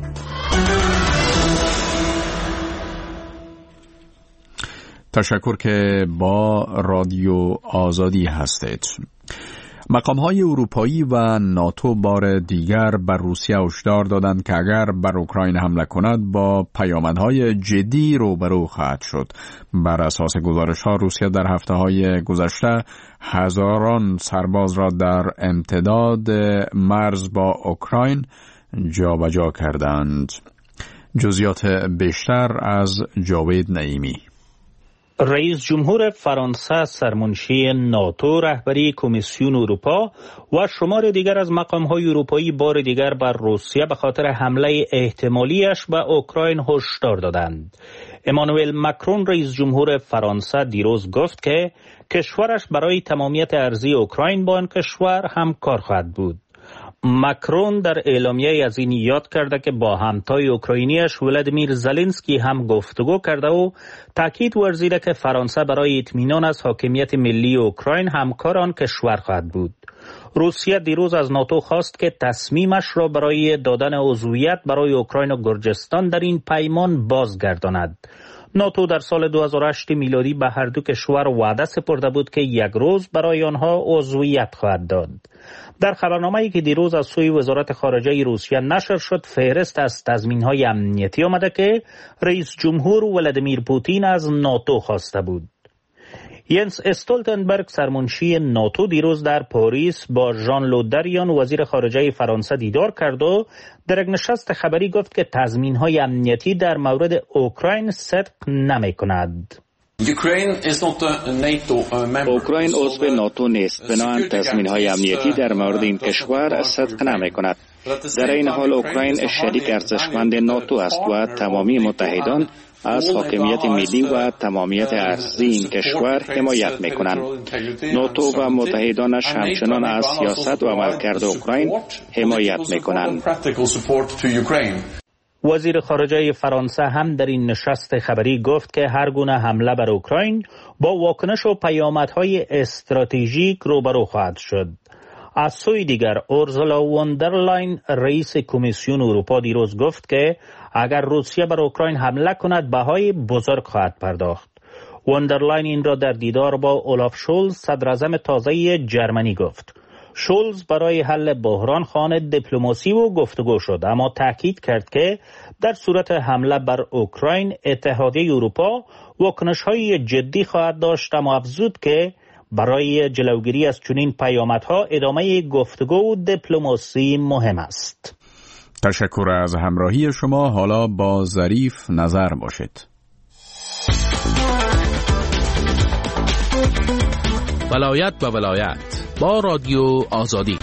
تشکر که با رادیو آزادی هستید. مقام‌های اروپایی و ناتو بار دیگر بر روسیه هشدار دادند که اگر بر اوکراین حمله کند با پیامدهای جدی روبرو خواهد شد. بر اساس گزارش‌ها روسیه در هفته‌های گذشته هزاران سرباز را در امتداد مرز با اوکراین جابجا کردند. جزئیات بیشتر از جاوید نعیمی. رئیس جمهور فرانسه سرمنشی ناتو رهبری کمیسیون اروپا و شمار دیگر از مقام‌های اروپایی بار دیگر بر روسیه به خاطر حمله احتمالیش به اوکراین هشدار دادند. امانوئل مکرون رئیس جمهور فرانسه دیروز گفت که کشورش برای تمامیت ارضی اوکراین با آن کشور همکار خواهد بود. مکرون در اعلامیه از این یاد کرده که با همتای اوکراینیش ولادیمیر زلنسکی هم گفتگو کرده و تاکید ورزیده که فرانسه برای اطمینان از حاکمیت ملی اوکراین همکار آن کشور خواهد بود. روسیه دیروز از ناتو خواست که تصمیمش را برای دادن عضویت برای اوکراین و گرجستان در این پیمان بازگرداند. ناتو در سال 2008 میلادی به هر دو کشور وعده سپرده بود که یک روز برای آنها عضویت خواهد داد. در خبرنامه‌ای که دیروز از سوی وزارت خارجه روسیه نشر شد، فهرست از تضمین‌های امنیتی آمده که رئیس جمهور ولادیمیر پوتین از ناتو خواسته بود. ینس استولتنبرگ سرمنشی ناتو دیروز در پاریس با ژان لو دریان وزیر خارجه فرانسه دیدار کرد و در یک نشست خبری گفت که تضمین‌های امنیتی در مورد اوکراین صدق نمی‌کند. اوکراین عضو ناتو نیست، بنابراین تضمین‌های امنیتی در مورد این کشور صدق نمی‌کند. در این حال اوکراین شریک ارزشمند ناتو است و تمامی متحدان از حاکمیت ملی و تمامیت ارضی این کشور حمایت میکنند. ناتو و متحدانش همچنان از سیاست و عملکرد اوکراین حمایت میکنند. وزیر خارجه فرانسه هم در این نشست خبری گفت که هر گونه حمله بر اوکراین با واکنش و پیامدهای استراتژیک روبرو خواهد شد. از سوی دیگر اورسولا وندرلاین رئیس کمیسیون اروپا دیروز گفت که اگر روسیه بر اوکراین حمله کند بهای بزرگ خواهد پرداخت. وندرلاین این را در دیدار با اولاف شولز صدر اعظم تازه جرمنی گفت. شولز برای حل بحران خواهان دیپلماسی و گفتگو شد، اما تاکید کرد که در صورت حمله بر اوکراین اتحادیه اروپا واکنش‌های جدی خواهد داشت، اما افزود که برای جلوگیری از چنین پیامدها ادامه گفتگو و دیپلماسی مهم است. تشکر از همراهی شما. حالا با ظریف نظر باشید. ولایت و ولایت با رادیو آزادی.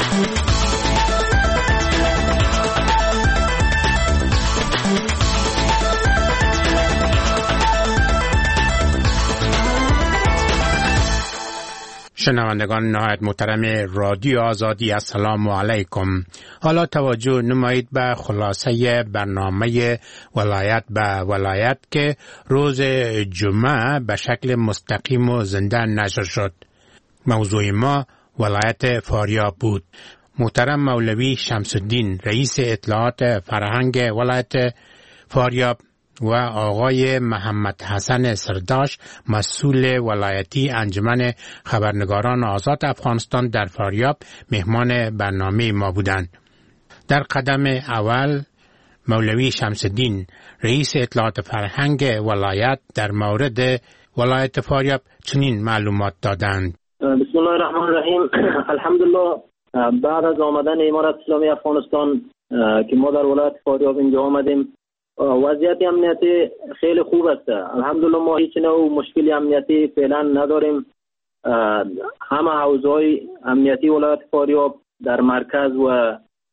شنوندگان نهایت محترم رادیو آزادی، السلام علیکم. حالا توجه نمایید به خلاصه برنامه ولایت به ولایت که روز جمعه به شکل مستقیم و زنده نشر شد. موضوع ما ولایت فاریاب بود. محترم مولوی شمس الدین رئیس اطلاعات فرهنگ ولایت فاریاب و آقای محمد حسن سرداش مسئول ولایتی انجمن خبرنگاران آزاد افغانستان در فاریاب مهمان برنامه ما بودند. در قدم اول مولوی شمس الدین رئیس اطلاعات فرهنگ ولایت در مورد ولایت فاریاب چنین معلومات دادند. بسم الله الرحمن الرحیم. الحمدلله بعد از آمدن امارت اسلامی افغانستان که ما در ولایت فاریاب اینجا آمدیم، وضعیت امنیتی خیلی خوب است. الحمدلله ما هیچ نوع مشکلی امنیتی فعلا نداریم. همه حوزه‌های امنیتی ولایت فاریاب در مرکز و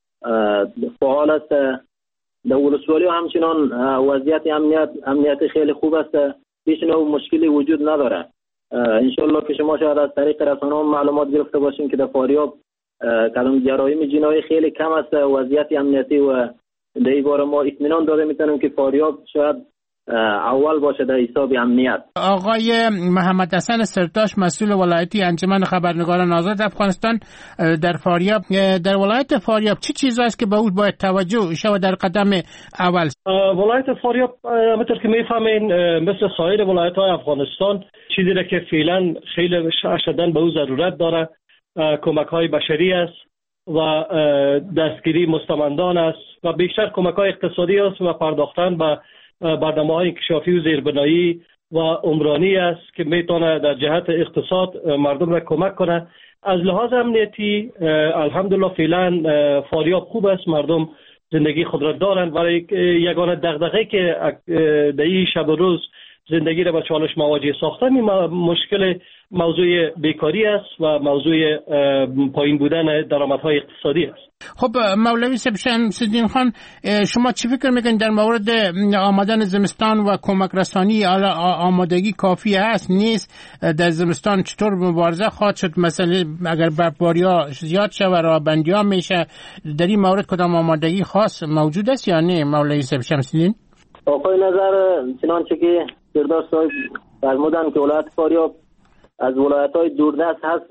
فعال است. در ولسوالی همچنان وضعیت امنیتی خیلی خوب است. هیچ نوع مشکلی وجود نداره. انشالله که شما شاید از طریق رسانه‌ها معلومات گرفته باشیم که در فاریاب کدام جرایم جنایی خیلی کم است. وضعیت امنیتی و در این باره ما اطمینان داده میتونیم که فاریاب شاید اول باشه در حساب امنیت. آقای محمد حسن سرداش مسئول ولایتی انجمن خبرنگاران آزاد افغانستان در فاریاب، در ولایت فاریاب چه چیزی است که به او باید توجه شود در قدم اول؟ ولایت فاریاب همونطور که میفهمین مثل سایر ولایت‌های افغانستان چیزی را که فعلا خیلی شدیداً به او ضرورت داره کمک‌های بشری است و دستگیری مستمندان است و بیشتر کمک‌های اقتصادی است و پرداختن به برنامه‌های انکشافی و زیربنایی و عمرانی است که میتونه در جهت اقتصاد مردم را کمک کنه. از لحاظ امنیتی الحمدلله فعلا فاریاب خوب است، مردم زندگی خود را دارند، ولی یگانه دغدغه‌ای که در این شب و روز زندگی را با چالش مواجه ساختن مشکل موضوع بیکاری است و موضوع پایین بودن درآمدهای اقتصادی است. خب مولوی شمس الدین خان، شما چی فکر میکنید در مورد آمدن زمستان و کمک رسانی؟ آمادگی کافی هست نیست؟ در زمستان چطور مبارزه خواهد شد؟ مثلا اگر برفباری‌ها زیاد شه و راهبندی‌ها میشه، در این مورد کدام آمادگی خاص موجود است یا نه مولوی شمس الدین؟ آقای نظر چنانچه که سردار صاحب فرمودن که ولایت فاریاب از ولایت‌های دوردست هست،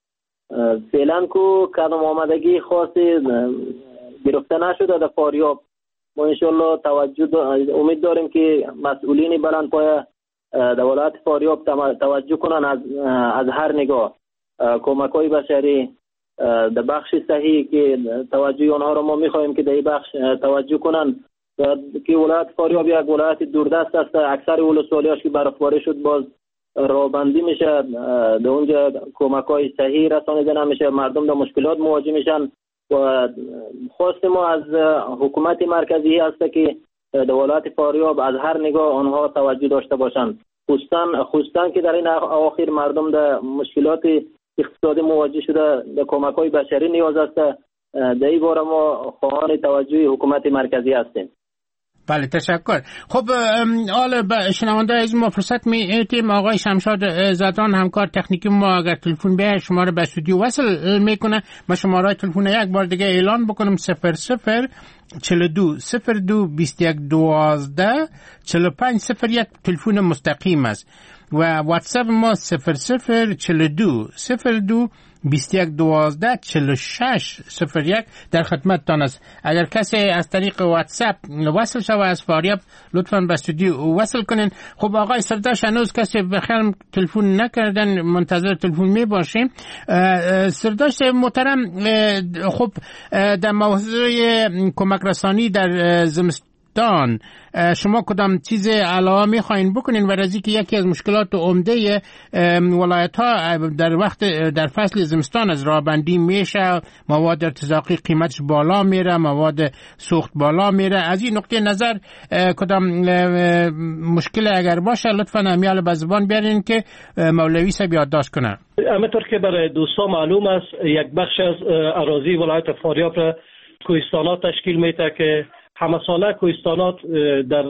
فعلا که کدام آمادگی خاصی گرفته نشده در فاریاب. ما انشالله امید داریم که مسئولین بلندپایه در ولایت فاریاب توجه کنن از هر نگاه کمک‌های بشری در بخش صحیح که توجه آنها را ما می‌خواهیم که در این بخش توجه کنن که ولایت فاریاب یک ولایت دوردست است. اکثر ولسوالی‌هاش که برفباری شد باز راهبندی میشه، در اونجا کمک‌های صحیح رسانیده نمیشه، مردم در مشکلات مواجه میشن و خواست ما از حکومت مرکزی هست که در ولایت فاریاب از هر نگاه آنها توجه داشته باشند، خصوصا که در این اواخر مردم در مشکلات اقتصادی مواجه شده، در کمک‌های بشری نیاز است. در این باره ما خواهان توجه حکومت مرکزی هستیم. بله تشکر. خب حالا شنونده از ما فرصت می‌دیم آقای شمشاد زدران همکار تکنیکی ما اگر تلفن به شما رو به استودیو وصل میکنه ما شماره تلفن یک بار دیگه اعلان بکنم 00 42 02 21 12 45 01 تلفن مستقیم است و واتساپ ما 00 42 02 21 12 46 01 در خدمتتان است. اگر کسی از طریق واتساپ وصل شود از فاریاب لطفاً به استودیو وصل کنین. خب آقای سرداشت هنوز کسی بخیر تلفن نکردن منتظر تلفن می باشیم. سرداشت محترم خب در موضوع کمک رسانی در زمستان شما کدام چیز علاوه می‌خواین بکنین و از اینکه یکی از مشکلات عمده ولایت‌ها در فصل زمستان از راهبندی میشه، مواد ارتزاقی قیمتش بالا میره، مواد سوخت بالا میره، از این نقطه نظر کدام مشکل اگر باشه لطفاً امیال به زبان بیارین که مولوی صاحب یادداشت کنه. همونطور که برای دوستان معلوم است یک بخش از اراضی ولایت فاریاب را کوهستانات تشکیل میده که همه ساله کوهستانات در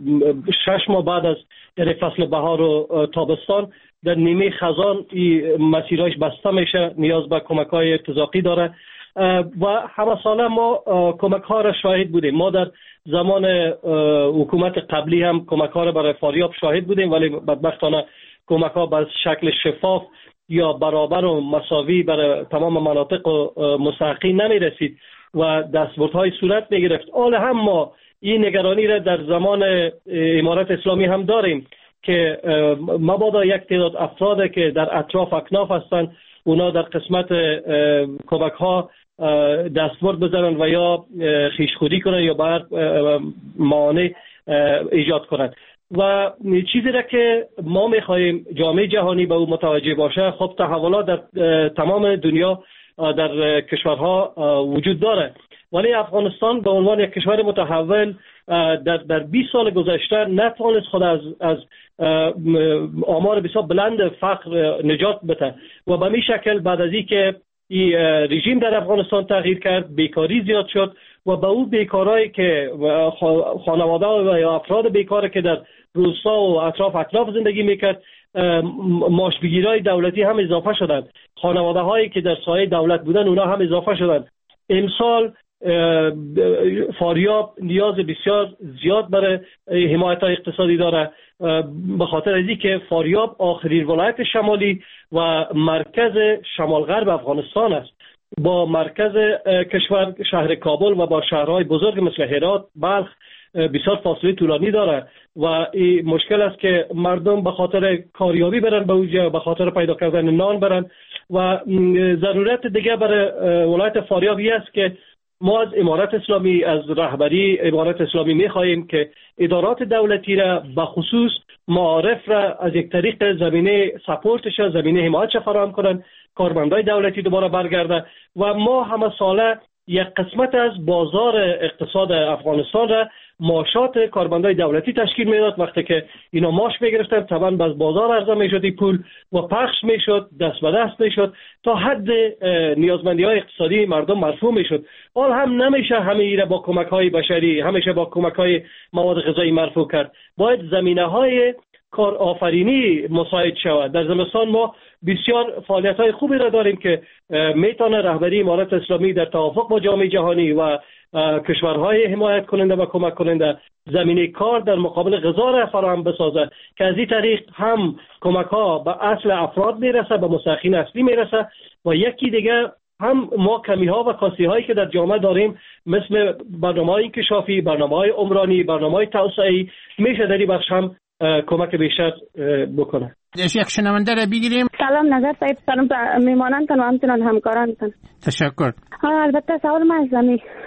6 ماه بعد از فصل بهار و تابستان در نیمه خزان مسیرهایش بسته میشه، نیاز به کمک‌های ارتزاقی داره و همه ساله ما کمک‌ها را شاهد بودیم. ما در زمان حکومت قبلی هم کمک‌ها را برای فاریاب شاهد بودیم ولی بدبختانه کمک‌ها به شکل شفاف یا برابر و مساوی برای تمام مناطق و مستحقین نمی‌رسید و دستبردهای صورت میگرفت. حالا هم ما این نگرانی را در زمان امارت اسلامی هم داریم که مبادا یک تعداد افراد که در اطراف اکناف هستند اونا در قسمت کمک ها دستبرد بزنن و یا خویشخوری کنن یا بر معانه ایجاد کنند و چیزی را که ما میخواهیم جامعه جهانی به او متوجه باشه. خب تحولات در تمام دنیا در کشورها وجود داره ولی افغانستان به عنوان یک کشور متحول در 20 سال گذشته نتوانست خود از آمار بسیار بلند فقر نجات بده و به این شکل بعد از اینکه این رژیم در افغانستان تغییر کرد بیکاری زیاد شد و به اون بیکارایی که خانواده و یا افراد بیکاری که در روستا و اطراف اکناف زندگی میکرد معاش بگیرای دولتی هم اضافه شدند، خانواده هایی که در سایه دولت بودن اونا هم اضافه شدند. امسال فاریاب نیاز بسیار زیاد برای حمایت اقتصادی داره به خاطر از اینکه فاریاب آخرین ولایت شمالی و مرکز شمال غرب افغانستان است با مرکز کشور شهر کابل و با شهرهای بزرگ مثل هرات، بلخ بسیار فاصله طولانی داره و این مشکل است که مردم به خاطر کاریابی برن به اونجا، به خاطر پیدا کردن نان برن و ضرورت دیگه برای ولایت فاریاب است که ما از امارت اسلامی، از رهبری امارت اسلامی می‌خواهیم که ادارات دولتی را به خصوص معارف را از یک طریق زمینه سپورتش، زمینه حمایتش فراهم کنند، کارمندای دولتی دوباره برگرده و ما همه ساله یک قسمت از بازار اقتصاد افغانستان را معاشات کارمندای دولتی تشکیل میداد. وقتی که اینا معاش میگرفتن طبعا باز بازار عرضه میشد پول و پخش میشد، دست به دست میشد تا حد نیازمندی های اقتصادی مردم مرفوع میشد. حال هم نمیشه همه ایره با کمک های بشری، همیشه با کمک های مواد غذایی مرفوع کرد. باید زمینه های کار آفرینی مساعد شود. در زمستان ما بسیار فعالیت های خوبی را داریم که میتونه رهبری امارت اسلامی در توافق با جامعه جهانی و کشورهای حمایت کننده و کمک کننده زمینه کار در مقابل غذا را فراهم بسازه که از این طریق هم کمک ها به اصل افراد میرسه، به مستحقین اصلی میرسه و یکی دیگه هم ما کمی ها و کاستی هایی که در جامعه داریم مثل برنامه‌های انکشافی، برنامه‌های عمرانی، برنامه‌های توسعه‌ای میشه در این بخش هم کمک بیشتر بکنه. یک شنونده را بگیریم. سلام نظر صاحب، سلام میمانانتان و همچنان همکارانتان. تشکر. البته سوال ما از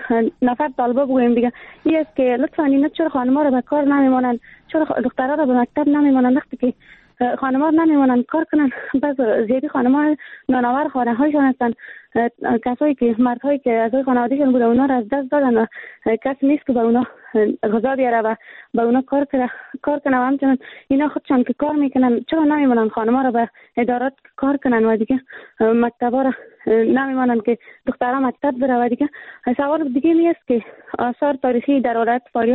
نفر طالبه بگویم دیگه این است که لطفا اینا چرا خانم‌ها را به کار نمیمانند، چرا دخترها را به مکتب نمیمانند؟ وقتی که خانم‌ها نمیمانند کار کنن، بعض زیادی خانم‌ها نانآور خانه‌هایشان هستند، کسایی که مردهایی که از خانوادهشون بوده اونا را از دست دادن و کس نیست که به اونا غذا بیاره و به اونا کار کنه و همچنان اینا خودشان که کار میکنن چرا نمیمونن خانم‌ها را به ادارات کار کنن و دیگه مکتبا را نمیمونن که دخترها مکتب بره و دیگه. سوال دیگه می است که آثار تاریخی در ولایت فاریاب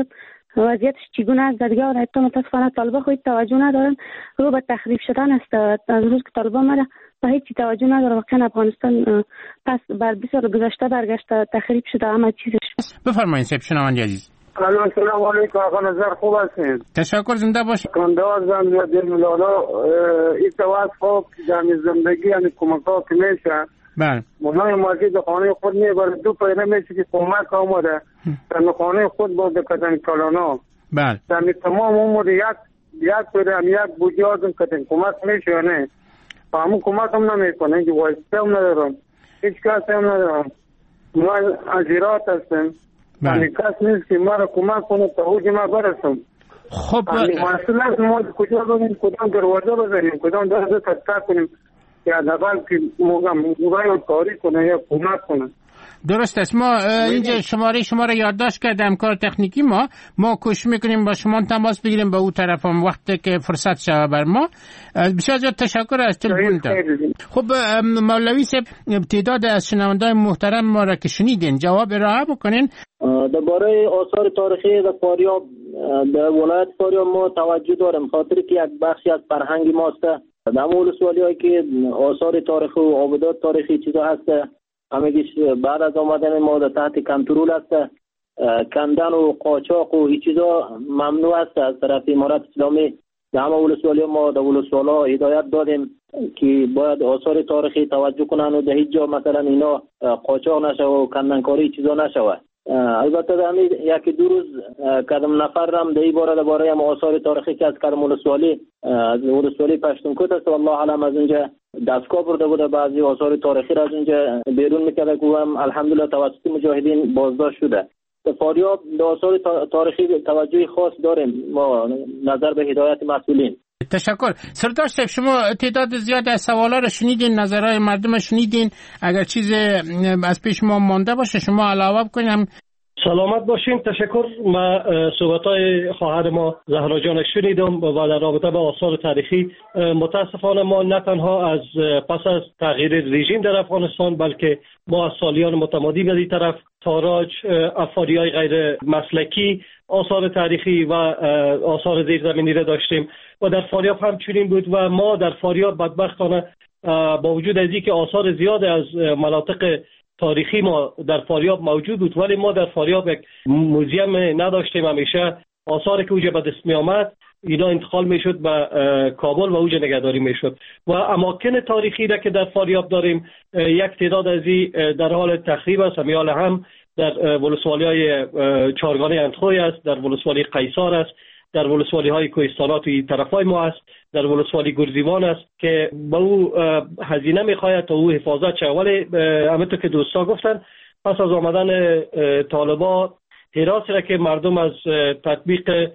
وضعیتش چگونه است در دیگه ولایت‌ها متاسفانه طالبان خود توجه ندارن، رو به تخریب شدن است. از روز که طالبان مره به هیچ توجه نداره. واقعا افغانستان پس بر بسیار گذشته برگشته، تخریب شده همه چیزش. بفرمایید سیب شنوندی عزیز. السلام علیکم آقا نظر، خوب هستید؟ تشکر، زنده باش. کنداز زن دل مولانا این سواد خوب در زندگی یعنی کمک ها که میشه. بله. مولای مارکی در خانه خود میبره، دو پیره میشه که کمک آمده در خانه خود با دکتن کلانا. بله. در تمام عمر یک پیره یک بودی آدم کتن کمک میشه یا نه؟ همون کمک هم نمیکنه، اینکه وایسته هم ندارم، هیچ کسی هم ندارم. ما ازیرات هستم، یعنی کس نیست که ما را کمک کنه تا اوج ما برسم. خب مسئله است ما کجا بریم، کدام دروازه بزنیم، کدام دروازه تفتح کنیم که حداقل که موقعی کاری کنه یا کمک کنه. درست است. ما اینجا شما را یادداشت کردم کار تکنیکی ما کوشش میکنیم با شما تماس بگیریم به اون طرف هم وقتی که فرصت شوه بر ما. بسیار زیاد تشکر از تلفنتان. خب مولوی صاحب، تعداد از شنوندگان محترم ما را که شنیدین جواب ارائه بکنین. درباره آثار تاریخی در فاریاب، در ولایت فاریاب ما توجه داریم، خاطر که یک بخشی از فرهنگ ماست. در ولسوالی هایی که آثار تاریخی و آبادات تاریخی چیزا هست، همگیش بعد از آمدن ما در تحت کنترل است. کندن و قاچاق و این چیزا ممنوع است از طرف امارت اسلامی. در همه ولسوالی ما در ولسوالا هدایت دادیم که باید آثار تاریخی توجه کنن و در هیچ جا مثلا اینا قاچاق نشه و کندنکاری چیزا نشوه. البته در همین یکی دو روز کدام نفر هم در این باره درباره آثار تاریخی که از کدام ولسوالی پشتونکوت است، والله علم از اونجا دستگاه برده بوده، بعضی آثار تاریخی را از اونجا بیرون میکرده که هم الحمدلله توسط مجاهدین بازداشت شده. در فاریاب در آثار تاریخی توجه خاص داریم ما نظر به هدایت مسئولین. تشکر. سردار صاحب، شما تعداد زیاد از سوالا رو شنیدین، نظرهای مردم شنیدین. اگر چیز از پیش ما مانده باشه شما علاوه کنیم. سلامت باشین. تشکر. ما صحبت‌های خواهر ما زهرا جان شنیدم و در رابطه با آثار تاریخی متاسفانه ما نه تنها از پس از تغییر رژیم در افغانستان بلکه ما از سالیان متمادی به این طرف تاراج، افاریای غیر مسلکی آثار تاریخی و آثار زیرزمینی را داشتیم و در فاریاب هم چنین بود و ما در فاریاب بدبختانه با وجود از اینکه آثار زیاد از مناطق تاریخی ما در فاریاب موجود بود ولی ما در فاریاب یک موزیم نداشتیم. همیشه آثاری که اوجا به دست می آمد اینا انتقال می شد به کابل و اوجا نگهداری می شد و اماکن تاریخی را که در فاریاب داریم یک تعداد از این در حال تخریب است. همیال هم در ولسوالی های چارگانه اندخوی است، در ولسوالی قیصار است، در ولسوالی های کوهستانات و طرفای ما است، در ولسوالی گرزیوان است که با او هزینه میخواید تا او حفاظت شد. ولی همونطور که دوستا گفتن پس از آمدن طالبان حراسی را که مردم از تطبیق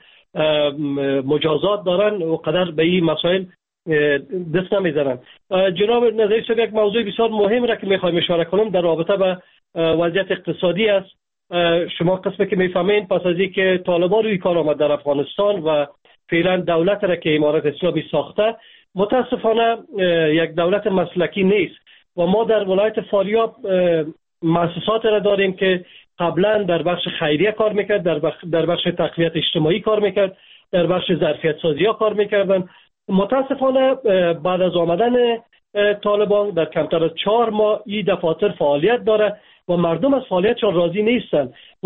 مجازات دارن و قدر به این مسائل دست نمیزنن. جناب نظری صاحب، یک موضوع بسیار مهم را که میخوایم اشاره کنم در رابطه به وضعیت اقتصادی است. شما قسمی که میفهمین پس از اینکه طالبان روی کار آمد در افغانستان و فعلا دولت را که امارت اسلامی ساخته متاسفانه یک دولت مسلکی نیست و ما در ولایت فاریاب مؤسسات را داریم که قبلا در بخش خیریه کار میکرد، در بخش تقویت اجتماعی کار میکرد، در بخش ظرفیت سازی ها کار میکردن. متاسفانه بعد از آمدن طالبان در کمتر از 4 ماه این دفاتر فعالیت داره و مردم از فعالیتشان راضی نیستند.